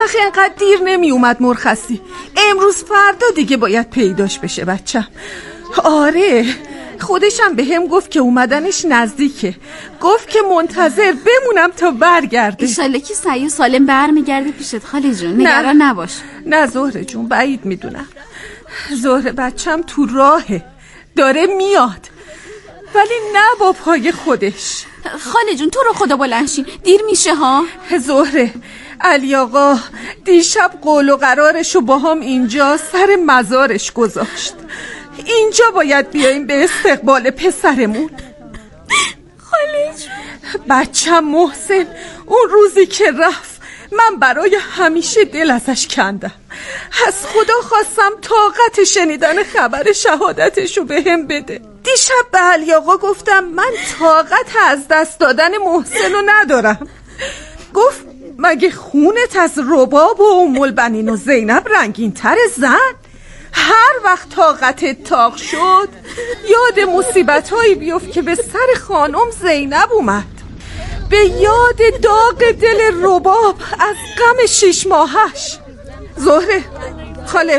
آخه اینقدر دیر نمی اومد مرخصی. امروز فردا دیگه باید پیداش بشه بچم. آره خودشم به هم گفت که اومدنش نزدیکه. گفت که منتظر بمونم تا برگرده. ایشالله که سعی و سالم برمیگرده پیشت خاله جون. نگران نباش. نه زهره جون بعید میدونم. زهره بچم تو راهه داره میاد، ولی نه با پای خودش. خاله جون تو رو خدا بلند شین دیر میشه ها. زهره علی آقا دیشب قول و قرارشو با هم اینجا سر مزارش گذاشت. اینجا باید بیاییم به استقبال پسرمون. خاله جون بچم محسن اون روزی که رفت من برای همیشه دل ازش کندم. از خدا خواستم طاقت شنیدن خبر شهادتشو به هم بده. دیشب به علی آقا گفتم من طاقت از دست دادن محسنو ندارم. گفت مگه خونت از رباب و ام البنین و زینب رنگین تر زن؟ هر وقت طاقتت تاق شد یاد مصیبت‌هایی بیفت که به سر خانم زینب اومد. به یاد داغ دل رباب از غم 6 ماهش. زهره خاله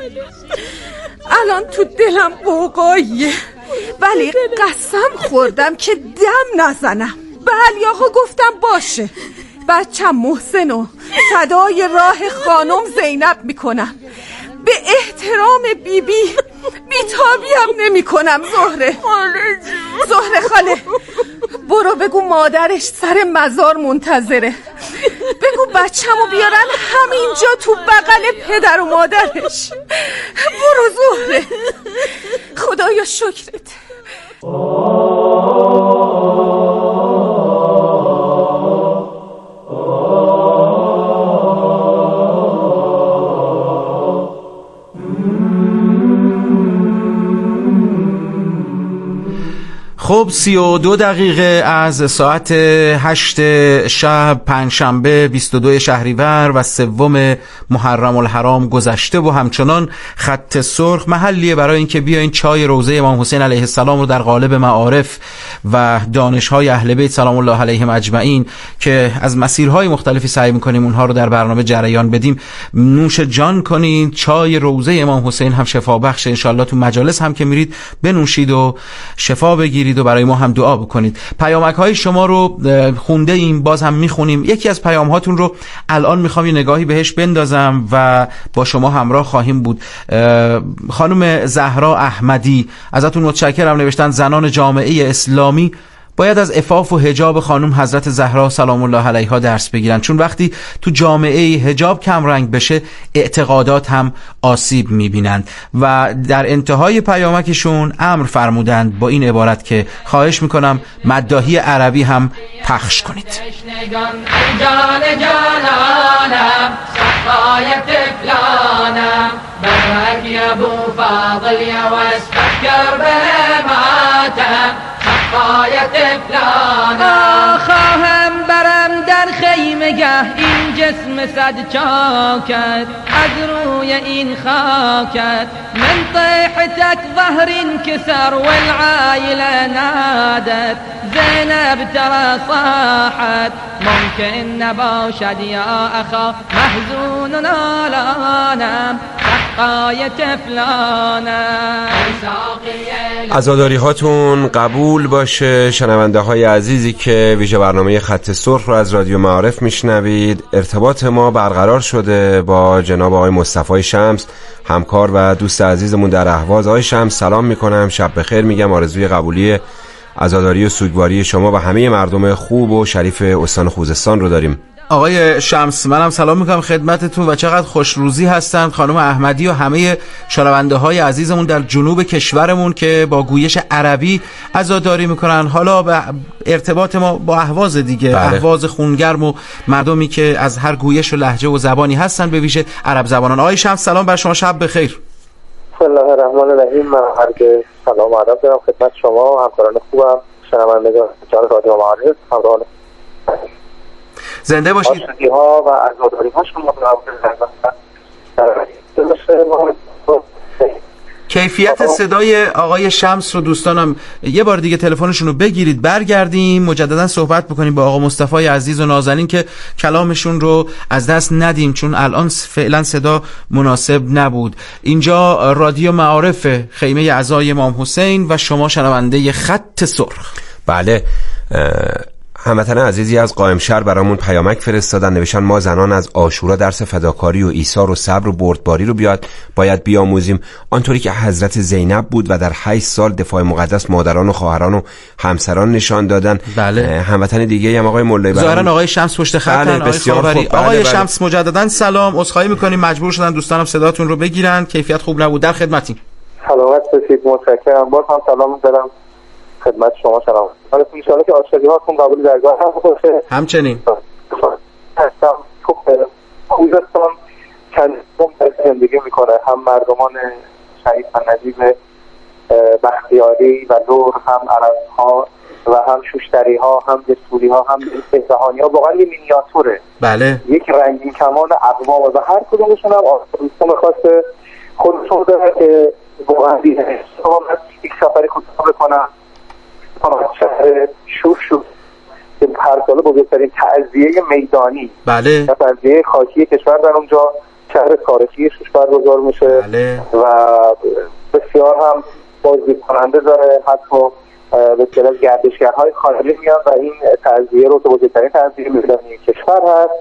الان تو دلم قوقاییه، ولی قسم خوردم که دم نزنم. به علی آقا گفتم باشه بچم محسنو فدای راه خانم زینب میکنم. به احترام بیبی بیتابی هم نمی کنم. زهره خاله برو بگو مادرش سر مزار منتظره. بگو بچه‌مو بیارن همینجا تو بغل پدر و مادرش. برو زهره خدایا شکرت. خب 32 دقیقه از ساعت 8 شب پنجشنبه 22 شهریور و 3 محرم الحرام گذشته و همچنان خط سرخ محلیه برای اینکه بیاین چای روضه امام حسین علیه السلام رو در قالب معارف و دانش‌های اهل بیت سلام الله علیهم اجمعین که از مسیرهای مختلفی سعی می‌کنیم اونها رو در برنامه جریان بدیم نوش جان کنید. چای روضه امام حسین هم شفا بخش، انشالله تو مجالس هم که میرید بنوشید و شفا بگیرید و برای ما هم دعا بکنید. پیامک های شما رو خونده ایم، باز هم میخونیم. یکی از پیام هاتون رو الان میخوام یه نگاهی بهش بندازم و با شما همراه خواهیم بود. خانم زهرا احمدی ازتون متشکرم، نوشتن زنان جامعه اسلامی باید از عفاف و حجاب خانم حضرت زهرا سلام الله علیها درس بگیرن، چون وقتی تو جامعه حجاب کم رنگ بشه اعتقادات هم آسیب میبینند. و در انتهای پیامکشون امر فرمودند با این عبارت که خواهش میکنم مداحی عربی هم پخش کنید. خواهم برم در خیمگه این جسم صد چاکت از روی این خاکت من طیحتك ظهر انكسر والعائلة نادت زينب ترى صاحت ممكن نباشد يا أخا محزون آلانم سقایت فلانم. عزاداری هاتون قبول باشه. شنونده های عزیزی که ویژه برنامه خط سرخ رو از رادیو معارف میشنوید، ارتباط ما برقرار شده با جناب آقای مصطفی شمس، همکار و دوست عزیزمون در اهواز. آقای شمس سلام میکنم، شب بخیر میگم، آرزوی قبولی عزاداری و سوگواری شما و همه مردم خوب و شریف استان خوزستان رو داریم. آقای شمس منم سلام میکنم خدمتتون و چقدر خوشروزی هستند خانم احمدی و همه شنونده های عزیزمون در جنوب کشورمون که با گویش عربی عزاداری میکنن. حالا به ارتباط ما با اهواز دیگه، بله. اهواز خونگرم و مردمی که از هر گویش و لهجه و زبانی هستن، به ویژه عرب زبانان. آقای شمس سلام بر شما، شب بخیر. بسم الله الرحمن الرحیم. من هرگز سلام و ادب دارم خدمت شما همکاران خوبم، شنوندگان رادیو معارف، همراهان زنده باشید. آشتی ها و عزاداری ها شما کیفیت صدای آقای شمس رو دوستانم یه بار دیگه تلفنشون رو بگیرید، برگردیم مجددا صحبت بکنیم با آقا مصطفی عزیز و نازنین که کلامشون رو از دست ندیم، چون الان فعلا صدا مناسب نبود. اینجا رادیو معارف، خیمه عزای امام حسین و شما شنونده خط سرخ. بله، هموطن عزیزی از قائمشهر برامون پیامک فرستادن، نوشتن ما زنان از عاشورا درس فداکاری و ایثار و صبر و بردباری رو باید بیاموزیم، آنطوری که حضرت زینب بود و در 8 سال دفاع مقدس مادران و خواهران و همسران نشان دادن. بله. هموطن دیگه هم آقای مولوی ظاهرا آقای شمس پشت خطن. بله، بسیار خوب. آقای شمس مجددا سلام، عذرخواهی می‌کنیم مجبور شدن دوستانم صداتون رو بگیرن، کیفیت خوب نبود، در خدمتیم. سلامت باشید، متشکرم. باز هم سلام می‌دارم خدمت شما. سلام. حالا ان شاء الله که عاشقی هاتون قبول درگاه هم باشه. همچنین هستم خوب خوزستان چند زندگی میکنه، هم مردمان شهید نجیب بختیاری و لور، هم عرب‌ها و هم شوشتری ها، هم دستوری ها، هم اصفهانی ها. واقعا یه مینیاتوره. بله. یک رنگین کمان اقوام و هر کدومشون هم دوستان خواسته خودشون داره که واقعا دیگه یک سفری کوتاه بکنم شهر شور که هر ساله بزرگترین تعزیه میدانی، بله، تعزیه خاکی کشور در اونجا شهر تاریخی شوش برگزار میشه. بله. و بسیار هم بازدید کننده داره، حتی به اصطلاح گردشگرهای خارجی میان و این تعزیه رو که بزرگترین تعزیه میدانی کشور هست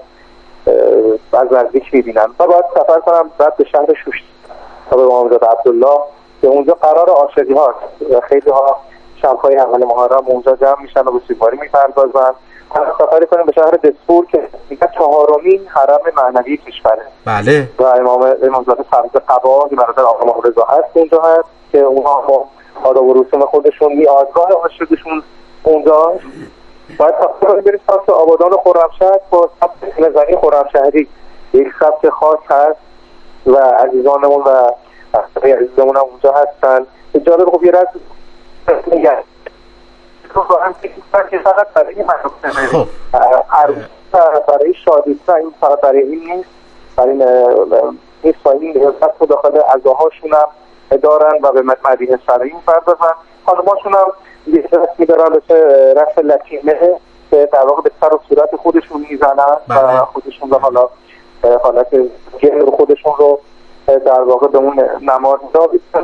از نزدیک میبینن. و باید سفر کنم بعد به شهر شوش تا به امامزاده عبدالله که اونجا قرار عاشقی هاست. خیلی ها شب‌های اول محرم اونجا جمع میشن و به سوگواری میپردازن. سفری کنیم به شهر دسپور که دیگه 4مین حرم معنوی کشوره. بله. و امامزاده فرزند قبا که برادر آقا رضا هست اونجا هست که اونها با آداب و رسوم خودشون میادگاه عاشقشون اونجا. باید سفر بریم سمت آبادان و خرمشهر با سبک نظری خرمشهری، یک سبک خاص هست و عزیزانمون و عزیزمون هم اونجا هستن. جالب خوب یه رسم میگن که فقط برای مناسبه برای شادیسته، این فقط برای این نیست، برای این سایی نیازت رو داخل عزاهاشون هم دارن و به مدیه شرعی پردازن. خانماشون هم یه رسمی دارن مثل رسم لطیمه که در واقع به سر و صورت خودشون میزنن و خودشون به حالت جهر خودشون رو در واقع به اون نماز دابیدن.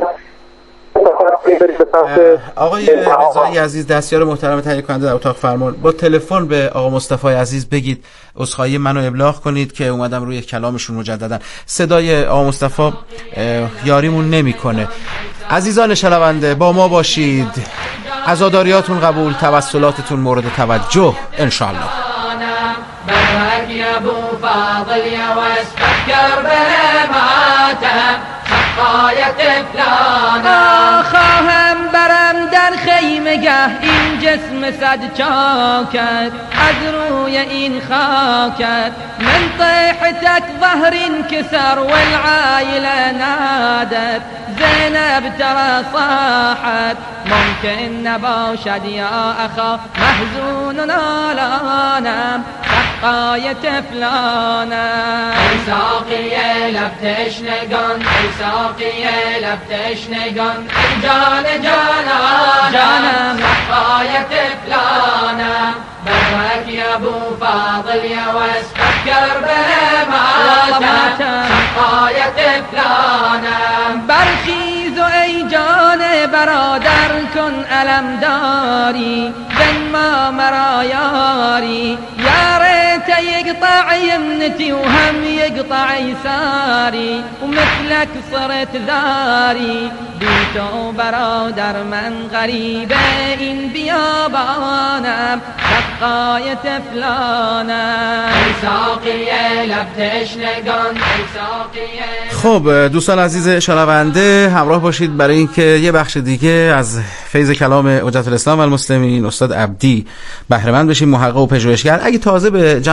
آقای رضایی عزیز، دستیار محترم تهیه کننده در اتاق فرمان، با تلفن به آقا مصطفی عزیز بگید عذرخواهی منو ابلاغ کنید که اومدم روی کلامشون مجددا. صدای آقا مصطفی یاریمون نمیکنه. عزیزان شنونده با ما باشید، عزاداریاتون قبول، توسلاتتون مورد توجه ان شاء الله. برك يا ابو فاضل يا واسفك كربلاء ماتم حقاية فلانا خواهم برم در خیمگه این جسم صد چاکت از روی این خاکت من طيحتك ظهر انكسر والعائلة نادت زينب ترى صاحت ممكن نباشد يا أخا محزون نالانم حقاية فلانا ای ساقیه لب تشنگان ای ساقیه لب تشنگان ای جان جانم حقاية فلانا برك يا ابو فاضل يا واسفك كربلاء ماتم حقاية فلانا برخیز و ای جان برادر کن علم داری بن ما مرا یاری ياريت يقطع يمنتي وهم يقطع يساري ومثلك صرت ذاري بيتو برادر من غريبة إن بيابانم حقاية فلانم ای ساقیه لب تشنگان ای ساقیه. خب دوستان عزیز شنونده همراه باشید برای اینکه یه بخش دیگه از فیض کلام حجت الاسلام و المسلمین استاد عبدی بهره مند بشیم، محقق و پژوهشگر. اگه تازه به جمع شنونده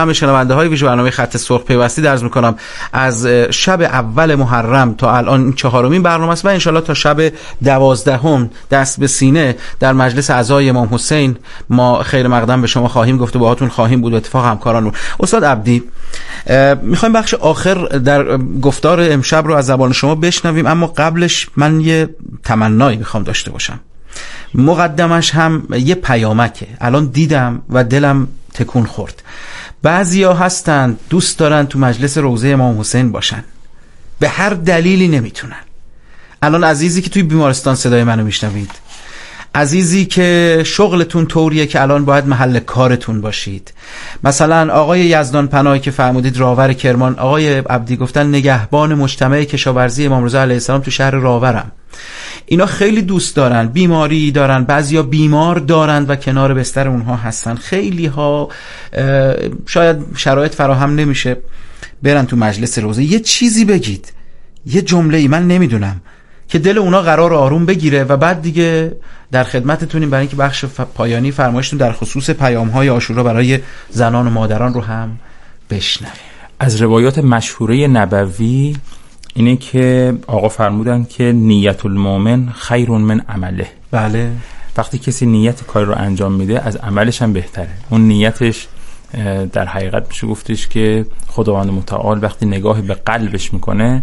شنونده های ویژه برنامه خط سرخ پیوستی عرض میکنم از شب اول محرم تا الان 4مین برنامه است و انشالله تا شب 12 دست به سینه در مجلس اعضای امام حسین ما خیر مقدم به شما خواهیم گفت و باهاتون خواهیم بود و اتفاق همکارانمون. استاد عبدی، میخوایم بخش آخر در گفتار امشب رو از زبان شما بشنویم، اما قبلش من یه تمنایی میخوام داشته باشم. مقدمش هم یه پیامکه. الان دیدم و دلم تکون خورد. بعضیا هستن دوست دارن تو مجلس روضه امام حسین باشن، به هر دلیلی نمیتونن. الان عزیزی که توی بیمارستان صدای منو میشنوید، عزیزی که شغلتون طوریه که الان باید محل کارتون باشید، مثلا آقای یزدان پناهی که فرمودید راور کرمان، آقای عبدی گفتن نگهبان مجتمع کشاورزی امام رضا علیه السلام تو شهر راورم، اینا خیلی دوست دارن، بیماری دارن، بعضیا بیمار دارن و کنار بستر اونها هستن، خیلی ها شاید شرایط فراهم نمیشه برن تو مجلس روضه. یه چیزی بگید، یه جمله‌ای، من نمیدونم، که دل اونا قرار آروم بگیره و بعد دیگه در خدمتتونیم برای اینکه بخش پایانی فرمایشتون در خصوص پیام‌های عاشورا برای زنان و مادران رو هم بشنویم. از روایات مشهوره نبوی اینه که آقا فرمودن که نیت المؤمن خیر من عمله. بله. وقتی کسی نیت کار رو انجام میده از عملش هم بهتره. اون نیتش در حقیقت میشه گفتش که خداوند متعال وقتی نگاه به قلبش میکنه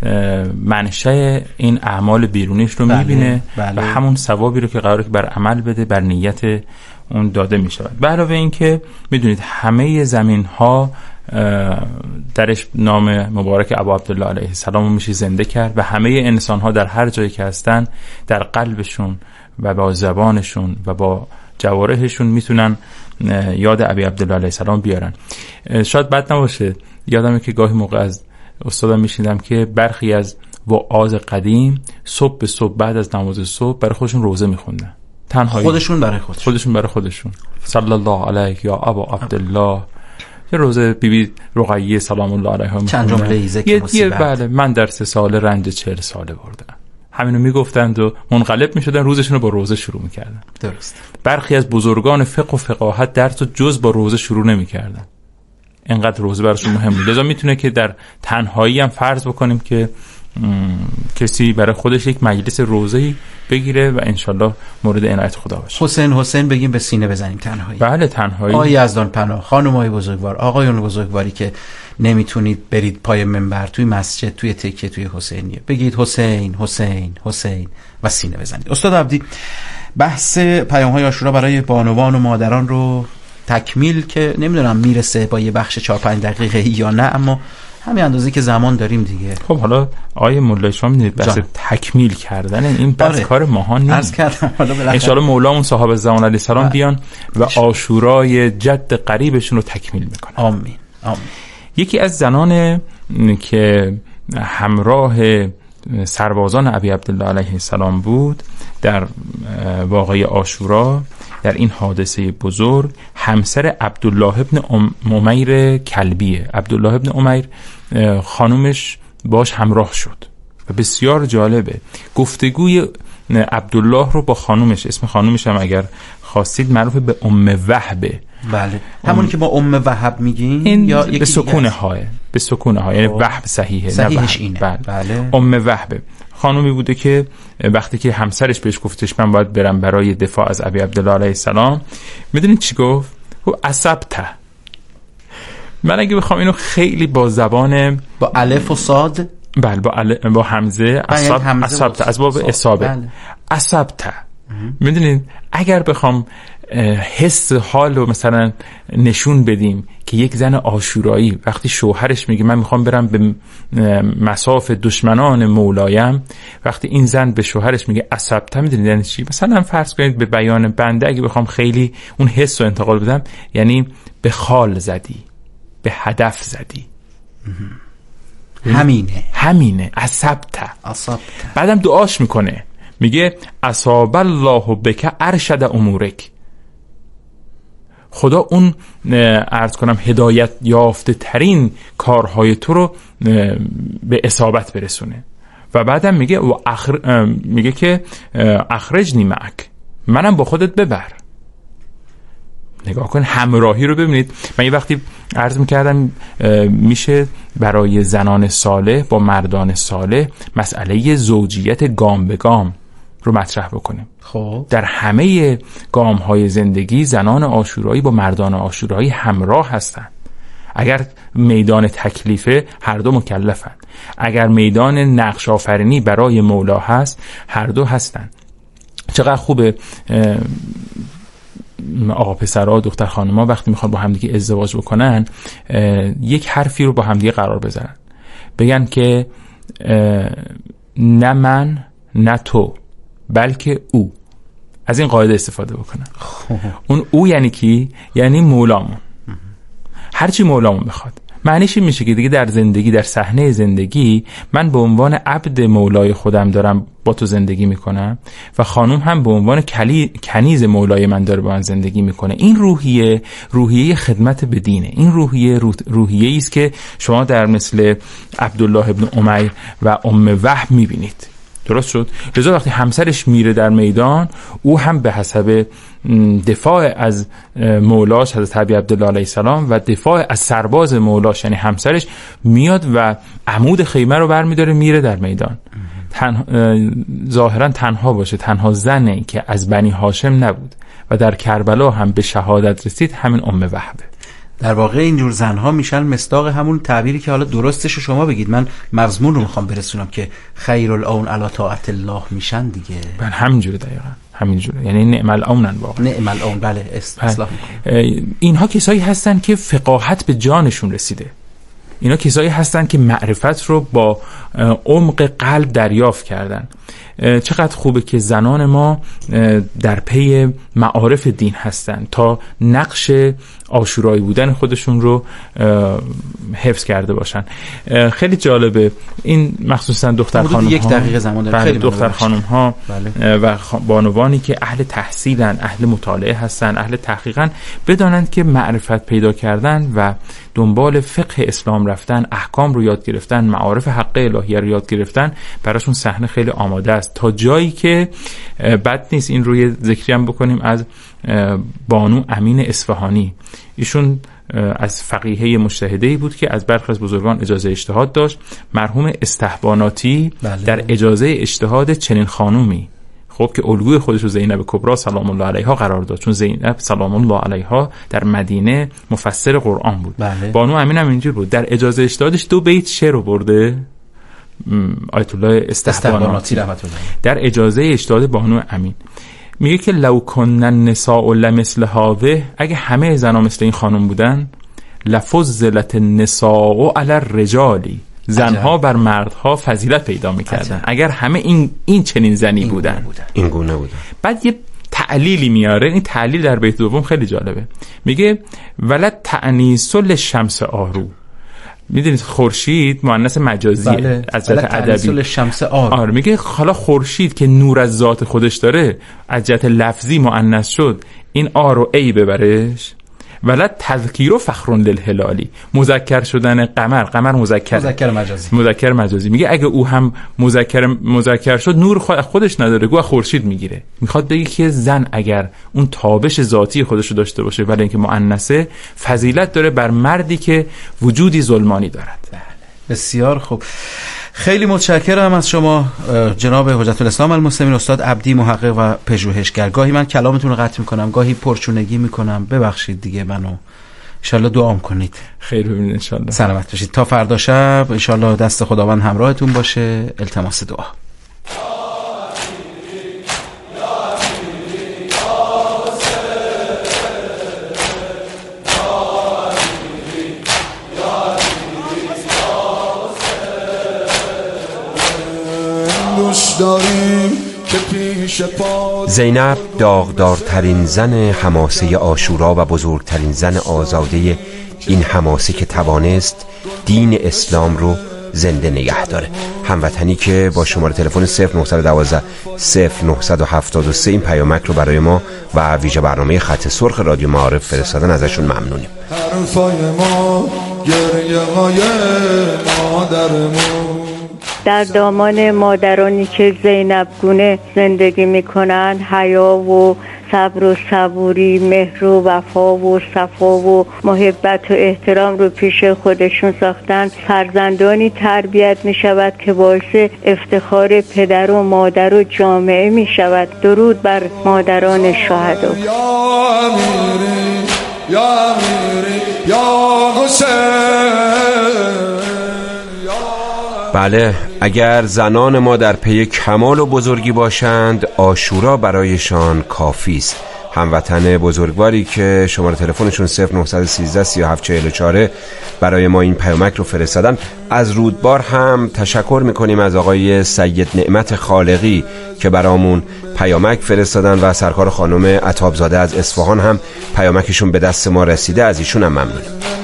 منشأ این اعمال بیرونیش رو میبینه و همون ثوابی رو که قراره که بر عمل بده بر نیت اون داده میشود. به علاوه این که میدونید همه زمین ها درش نام مبارک ابا عبدالله علیه السلام میشه زنده کرد و همه انسان ها در هر جایی که هستن در قلبشون و با زبانشون و با جوارحشون میتونن یاد ابی عبدالله علیه السلام بیارن. شاید بد نباشه یادمه که گاهی موقع از استادم میشیدم که برخی از وعاظ قدیم صبح به صبح بعد از نماز صبح برای خودشون روزه میخوندن، تنهایی، خودشون برای خودشون صلی الله علیه یا ابا عبدالله، یه روزه بیبی رقیه سلام الله علیها چند جمله ذکر مصیبت. بله من در 3 سال رنج 40 ساله بردم. همینو میگفتند و منقلب میشدن، روزشون رو با روزه شروع میکردن. درست. برخی از بزرگان فقه و فقاهت درس جز با روزه شروع نمیکردن، اینقدر روزه براشون مهم بود. لذا میتونه که در تنهایی هم فرض بکنیم که کسی برای خودش یک مجلس روزه‌ای بگیره و انشالله مورد عنایت خدا باشه. حسین بگیم به سینه بزنیم تنهایی. بله تنهایی. آقای یزدان پناه، خانم‌های بزرگوار، آقایون بزرگواری که نمیتونید برید پای منبر، توی مسجد، توی تکیه، توی حسینیه، بگید حسین حسین حسین و سینه بزنید. استاد عبدی، بحث پیام‌های عاشورا برای بانوان و مادران رو تکمیل که نمیدونم میرسه با یه بخش 4-5 دقیقه یا نه، اما همین اندازه که زمان داریم دیگه. خب حالا آیه مولای شما میدونید بحث تکمیل کردن این بحث کار ماها نیست. عرض کردم حالا ان شاءالله مولامون صاحب زمان علیه السلام بیان و عاشورای جد قریبشون رو تکمیل میکنن. آمین. یکی از زنان که همراه سربازان ابی عبدالله علیه السلام بود در واقعه عاشورا، در این حادثه بزرگ، همسر عبدالله ابن امیر کلبیه. عبدالله ابن امیر خانومش باش همراه شد و بسیار جالبه گفتگوی عبدالله رو با خانومش، اسم خانومش هم اگر خواستید معروف به ام وهبه. بله، همون که با ام وهب میگین یا به سکون های، به سکون های، یعنی وهب صحیحه، صحیحش اینه. بله. ام وهبه خانومی بوده که وقتی که همسرش بهش گفتش من باید برم برای دفاع از ابی عبدالله علیه السلام، میدونید چی گفت؟ عصبته. من اگه بخوام اینو خیلی با زبان با الف و صاد، بله با همزه، عصبته از باب اصابه، عصبته. میدونید اگر بخوام حس حال رو مثلا نشون بدیم که یک زن عاشورایی وقتی شوهرش میگه من میخوام برم به مصاف دشمنان مولایم، وقتی این زن به شوهرش میگه عصبته، میدونید یعنی چی؟ مثلا فرض کنید به بیان بنده اگه بخوام خیلی اون حس رو انتقال بدم، یعنی به خال زدی، به هدف زدی. همینه عصبته. بعدم دعاش میکنه، میگه اصاب الله بک ارشد امورک، خدا اون عرض کنم هدایت یافته ترین کارهای تو رو به اصابت برسونه. و بعدم میگه میگه که اخرجنی معک، منم با خودت ببر. نگاه کن همراهی رو ببینید. من یه وقتی عرض میکردم میشه برای زنان صالح با مردان صالح مسئله زوجیت گام به گام رو مطرح بکنیم. خب در همه گام‌های زندگی زنان عاشورایی با مردان عاشورایی همراه هستند. اگر میدان تکلیفه هر دو مکلفن، اگر میدان نقش آفرینی برای مولا هست هر دو هستن. چقدر خوبه آقا پسرها دختر خانم‌ها وقتی میخوان با همدیگه ازدواج بکنن یک حرفی رو با همدیگه قرار بذارن، بگن که نه من نه تو بلکه او. از این قاعده استفاده بکنن. اون او یعنی کی؟ یعنی مولامون. هرچی مولامون بخواد. معنیش این میشه که دیگه در زندگی، در صحنه زندگی، من به عنوان عبد مولای خودم دارم با تو زندگی میکنم و خانوم هم به عنوان کنیز مولای من داره با من زندگی میکنه. این روحیه خدمت به دینه. این روحیه است که شما در مثل عبدالله ابن امی و ام وهب میبینید. درست شد؟ لذا وقتی همسرش میره در میدان، او هم به حسب دفاع از مولاش حضرت ابی عبدالله علیه السلام و دفاع از سرباز مولاش یعنی همسرش میاد و عمود خیمه رو برمیداره میره در میدان. ظاهرا تنها باشه، تنها زنی که از بنی هاشم نبود و در کربلا هم به شهادت رسید همین ام وهبه. در واقع اینجور زنها میشن مصداق همون تعبیری که حالا درستش رو شما بگید، من مضمون رو میخوام برسونم، که خیر العون علی طاعت الله میشن دیگه. بله همینجوره، دقیقاً همینجوره. یعنی نعم العونن واقعا. نعم العون، بله اصلاح میکنم. اینها کسایی هستن که فقاهت به جانشون رسیده. اینا کسایی هستن که معرفت رو با عمق قلب دریافت کردن. چقدر خوبه که زنان ما در پی معارف دین هستن تا نقش عاشورایی بودن خودشون رو حفظ کرده باشن. خیلی جالبه این، مخصوصا دختر خانم ها. 1 دقیقه زمان داره. خیلی دختر خانم ها و بانوانی که اهل تحصیلن، اهل مطالعه هستن، اهل تحقیقن، بدانند که معرفت پیدا کردن و دنبال فقه اسلام رفتن، احکام رو یاد گرفتن، معارف حق الهیه رو یاد گرفتن، براشون صحنه خیلی آماده است. تا جایی که بد نیست این روی ذکری هم بکنیم از بانو امین اصفهانی. ایشون از فقیهه مجتهده‌ای بود که از برخی از بزرگان اجازه اجتهاد داشت. مرحوم استحباناتی در اجازه اجتهاد چنین خانومی، خب که الگوی خودش رو زینب کبرا سلام الله علیها قرار داد، چون زینب سلام الله علیها در مدینه مفسر قرآن بود. بانو امین هم اینجور بود، در اجازه اجتهادش 2 بیت شعر رو برده آیت الله استحباناتی در اجازه اجتهاد بانو امین. میگه که لو کنن النساء لمثل هذه، اگه همه زنا مثل این خانم بودن، لفضلت النساء علی الرجال، زنها بر مردها فضیلت پیدا میکردن اگر همه این چنین زنی بودن، این گونه بودن. بعد یه تعلیلی میاره. این تعلیل در بیت دوم خیلی جالبه. میگه ولد تأنیس للشمس آرو. میدونید خورشید مؤنث مجازیه از جهت ادبی. آره میگه حالا خورشید که نور از ذات خودش داره از جهت لفظی مؤنث شد، این آ رو ای ببرش. ولد تذکیر و فخر للهلالی، مذکر شدن قمر مذکر مجازی. میگه اگه او هم مذکر شد نور خودش نداره، گویا خورشید میگیره. میخواد بگه که زن اگر اون تابش ذاتی خودش رو داشته باشه ولی اینکه مؤنثه، فضیلت داره بر مردی که وجودی ظلمانی دارد. بسیار خوب. خیلی متشکرم از شما جناب حجت الاسلام المسلمین استاد عبدی، محقق و پژوهشگر. گاهی من کلامتون رو قطع میکنم، گاهی پرچونگی میکنم، ببخشید دیگه منو. انشالله دعا کنید. خیر ببینید انشالله. سلامت باشید. تا فردا شب انشالله دست خداوند همراهتون باشه. التماس دعا. زینب داغدارترین زن حماسه عاشورا و بزرگترین زن آزاده این حماسه که توانست دین اسلام رو زنده نگه داره. هموطنی که با شماره تلفن 0912 0973 این پیامک رو برای ما و ویژه برنامه خط سرخ رادیو معارف فرستادن ازشون ممنونیم. حرفای ما، گریه های مادرمون، در دامان مادرانی که زینب گونه زندگی میکنن حیا و صبر و صبوری، مهر و وفا و صفا و محبت و احترام رو پیش خودشون ساختن، فرزندانی تربیت می شود که باعث افتخار پدر و مادر و جامعه می شود. درود بر مادران شهدا. یا امیری یا حسین. بله، اگر زنان ما در پی کمال و بزرگی باشند، عاشورا برایشان کافی است. هموطن بزرگواری که شماره تلفنشون 0913 3744 برای ما این پیامک رو فرستادن، از رودبار هم تشکر میکنیم از آقای سید نعمت خالقی که برامون پیامک فرستادن و سرکار خانم عطابزاده از اصفهان هم پیامکشون به دست ما رسیده، از ایشون هم ممنونیم.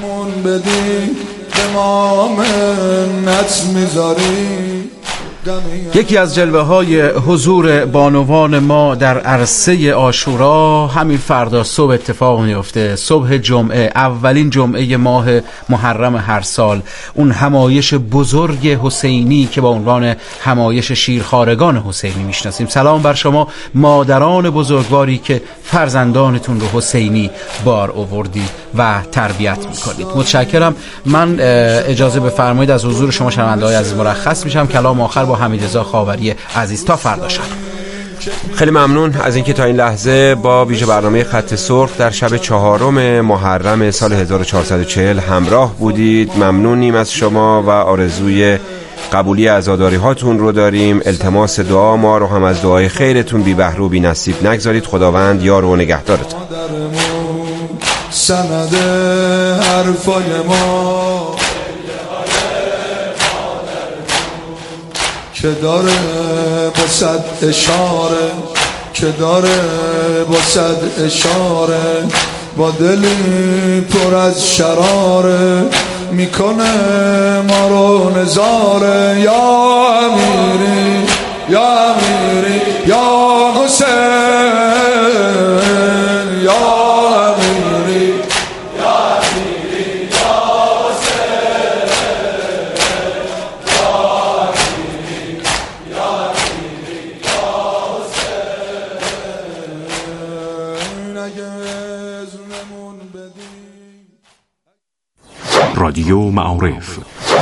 یکی از جلوه های حضور بانوان ما در عرصه عاشورا همین فردا صبح اتفاق میفته. صبح جمعه، اولین جمعه ماه محرم هر سال، اون همایش بزرگ حسینی که با عنوان همایش شیرخوارگان حسینی میشناسیم. سلام بر شما مادران بزرگواری که فرزندانتون رو حسینی بار آوردید و تربیت میکنید. متشکرم. من اجازه بفرمایید از حضور شما شنونده‌های عزیز مرخص میشم. کلام آخر با حمیدرضا خاوری عزیز تا فردا شب. خیلی ممنون از اینکه تا این لحظه با ویژه برنامه خط سرخ در شب 4 محرم سال 1440 همراه بودید. ممنونیم از شما و آرزوی قبولی عزاداری هاتون رو داریم. التماس دعا ما رو هم از دعای خیرتون بی بهره و بی نصیب نگذارید. خداوند یار و نگهدارتون. سند حرفای ما که داره با صد اشاره، که داره با صد اشاره، با دلی پر از شراره میکنه ما رو نظاره. یا امیری یا امیری یا حسین، یا امیری یا امیری یا حسین، یا امیری یا امیری یا حسین. اگه ازنمون بدی. رادیو معارف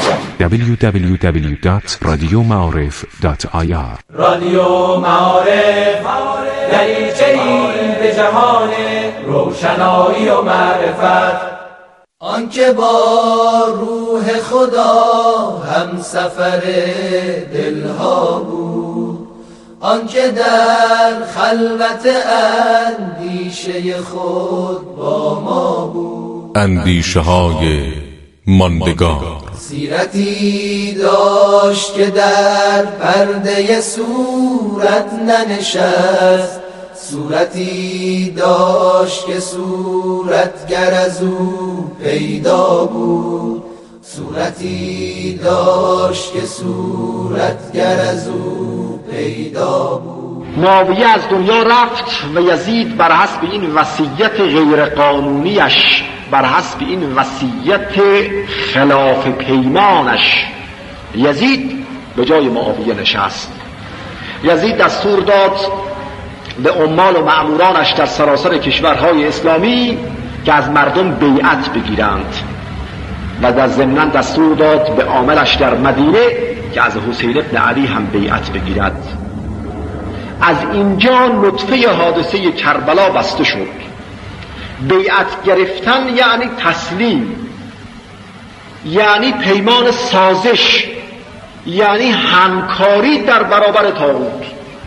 www.radiomaarif.ir رادیو معارف دریچه‌ای به جهان روشنایی و معرفت. آنکه با روح خدا هم سفر دلها بود، آنکه در خلوت اندیشه خود با ما بود، اندیشه های ماندگار. سیرتی داشت که در پرده صورت ننشست، صورتی داشت که صورتگر از او پیدا بود، صورتی داشت که صورتگر از او پیدا بود. معاویه از دنیا رفت و یزید بر حسب این وصیت غیر قانونیش، بر حسب این وصیت خلاف پیمانش، یزید به جای معاویه نشست. یزید دستور داد به عمال و مأمورانش در سراسر کشورهای اسلامی که از مردم بیعت بگیرند و در ضمن دستور داد به عاملش در مدینه که از حسین ابن علی هم بیعت بگیرد. از اینجا نطفه حادثه کربلا بسته شد. بیعت گرفتن یعنی تسلیم، یعنی پیمان سازش، یعنی همکاری در برابر طاغوت.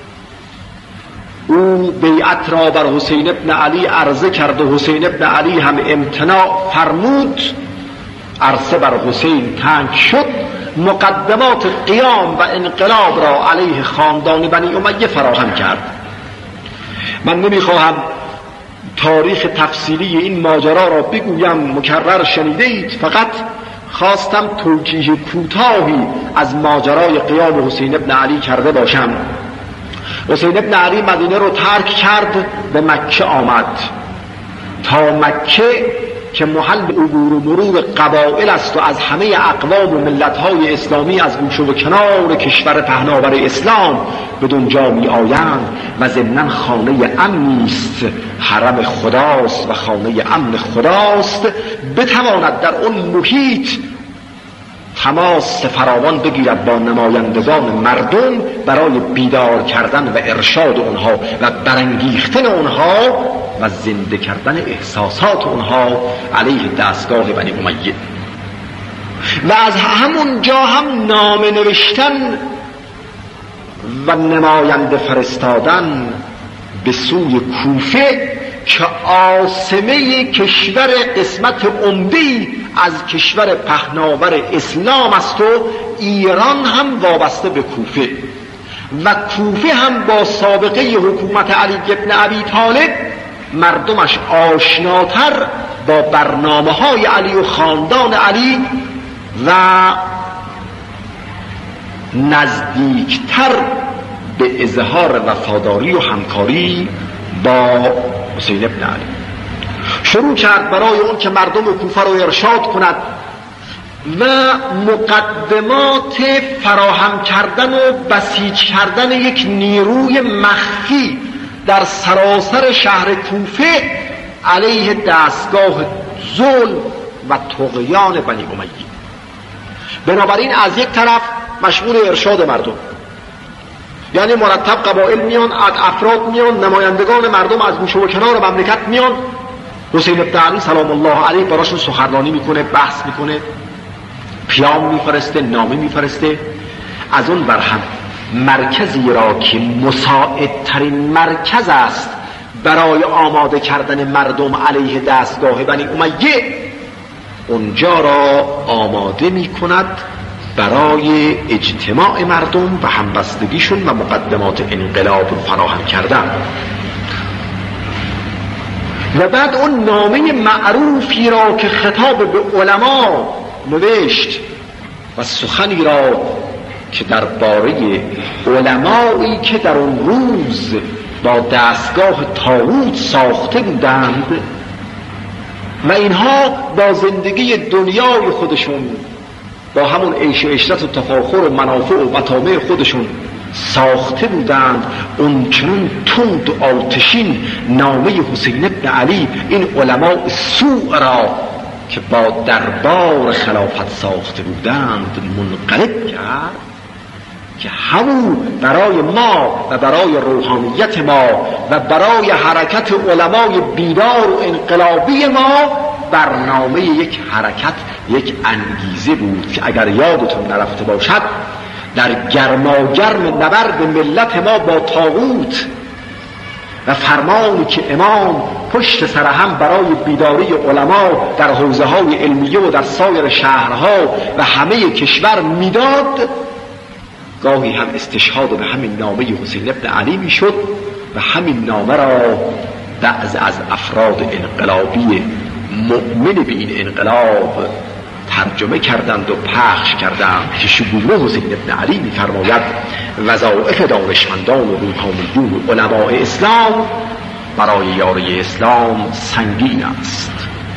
او بیعت را بر حسین ابن علی عرضه کرد و حسین ابن علی هم امتناع فرمود. عرصه بر حسین تنگ شد. مقدمات قیام و انقلاب را علیه خاندان بنی امیه فراهم کرد. من نمیخواهم تاریخ تفصیلی این ماجرا را بگویم، مکرر شنیده اید، فقط خواستم توجیه کوتاهی از ماجرای قیام حسین ابن علی کرده باشم. حسین ابن علی مدینه رو ترک کرد، به مکه آمد. تا مکه که محل عبور و مرور قبایل است و از همه اقوام و ملت‌های اسلامی از گوشه و کنار کشور پهناور اسلام به دنجا می آیند و ضمناً خانه امنی است، حرم خداست و خانه امن خداست، بتواند در اون محیط تماس فراوان بگیرد با نمایندگان مردم برای بیدار کردن و ارشاد اونها و برانگیختن اونها و زنده کردن احساسات اونها علیه دستگاه بنی امیه. و از همون جا هم نامه نوشتن و نماینده فرستادن به سوی کوفه که عاصمه کشور قسمت عمده‌ای از کشور پهناور اسلام است و ایران هم وابسته به کوفه و کوفه هم با سابقه حکومت علی ابن ابی طالب مردمش آشناتر با برنامه‌های علی و خاندان علی و نزدیکتر به اظهار وفاداری و همکاری با حسین ابن علی. شروع کرد برای اون که مردم کوفه رو ارشاد کند و مقدمات فراهم کردن و بسیج کردن یک نیروی مخفی در سراسر شهر کوفه علیه دستگاه ظلم و طغیان بنی امیه. بنابراین از یک طرف مشغول ارشاد مردم، یعنی مرتب قبایل میان، افراد میان، نمایندگان مردم از گوشه و کنار مملکت میان، حسین ابن علی سلام الله علیه براشون سخنرانی میکنه، بحث میکنه، پیام میفرسته، نامه میفرسته. از اون بر هم مرکزی را که مساعدترین مرکز است برای آماده کردن مردم علیه دستگاه بنی امیه، اونجا را آماده میکند برای اجتماع مردم و همبستگیشون و مقدمات انقلاب فراهم کردن. و بعد اون نامه معروفی را که خطاب به علما نوشت و سخنی را که درباره علمایی که در اون روز با دستگاه طاغوت ساخته بودند و اینها با زندگی دنیای خودشون با همون عیش و عشرت و تفاخر و منافع و مطامع خودشون ساخته بودند، اون چنون تند و آتشین نامه حسین ابن علی این علماء سوء را که با دربار خلافت ساخته بودند منقلب کرد که همون برای ما و برای روحانیت ما و برای حرکت علمای بیدار و انقلابی ما برنامه یک حرکت، یک انگیزه بود که اگر یادتون نرفته باشد در گرماگرم نبرد ملت ما با طاغوت و فرمانی که امام پشت سر هم برای بیداری علما در حوزه های علمیه و در سایر شهرها و همه کشور میداد، گاهی هم استشهاد به همین نامه حسین ابن علی میشد و همین نامه را بعض از افراد انقلابی مؤمن به این انقلاب ترجمه کردند و پخش کردند که شگونه حسین ابن علی می‌فرماید وظایف دانشمندان و روحانیون و علماء اسلام برای یاری اسلام سنگین است.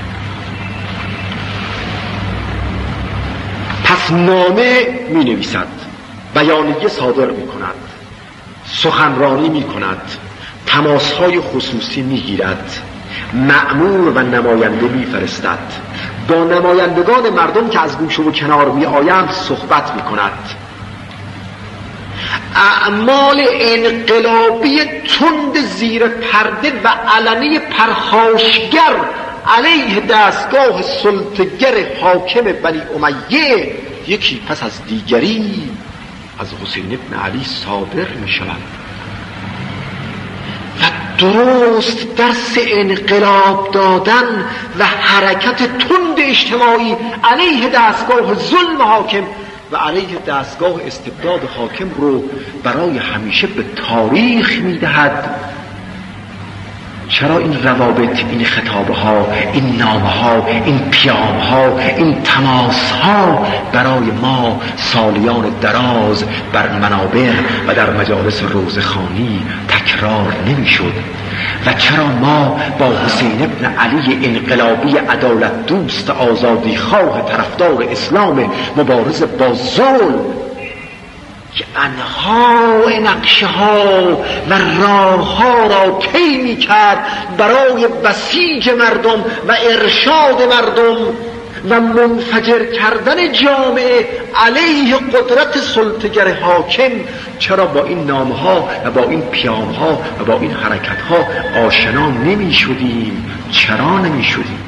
پس نامه می‌نویسد، بیانیه صادر می‌کند، سخنرانی می‌کند، تماس‌های خصوصی می‌گیرد، مأمور و نماینده می‌فرستد، با نمایندگان مردم که از گوشه و کنار می‌آیند صحبت می‌کند. اعمال انقلابی تند زیر پرده و علنی پرخاشگر علیه دستگاه سلطه‌گر حاکم بنی امیه یکی پس از دیگری از حسین ابن علی صادر می‌شود و درست درس انقلاب دادن و حرکت تند اجتماعی علیه دستگاه ظلم حاکم و علیه دستگاه استبداد حاکم رو برای همیشه به تاریخ میدهد. چرا این روابط، این خطابها، این نامها، این پیامها، این تماسها برای ما سالیان دراز بر منابر و در مجالس روزخوانی تکرار نمیشد؟ و چرا ما با حسین ابن علی انقلابی عدالت دوست آزادی خواه طرفدار اسلام مبارز با ظلم که انواع نقشه ها و راه ها را طی می کرد برای بسیج مردم و ارشاد مردم و منفجر کردن جامعه علیه قدرت سلطه‌گر حاکم، چرا با این نامها و با این پیامها و با این حرکتها آشنا نمی شدیم؟ چرا نمی شدیم؟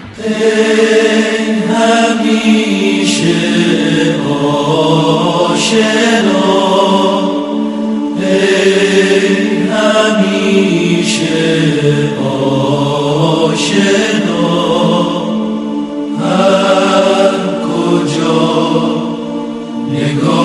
همیشه آشنا، همیشه آشنا، هر کجا نگاه